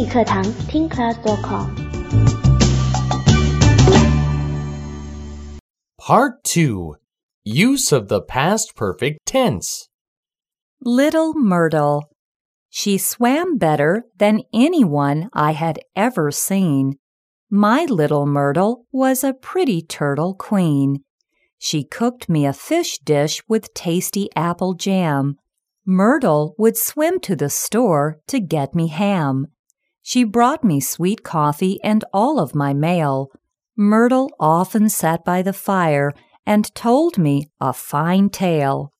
语课堂听 class.com。 Part 2. Use of the past perfect tense. Little Myrtle. She swam better than anyone I had ever seen. My little Myrtle was a pretty turtle queen. She cooked me a fish dish with tasty apple jam. Myrtle would swim to the store to get me ham. She brought me sweet coffee and all of my mail. Myrtle often sat by the fire and told me a fine tale.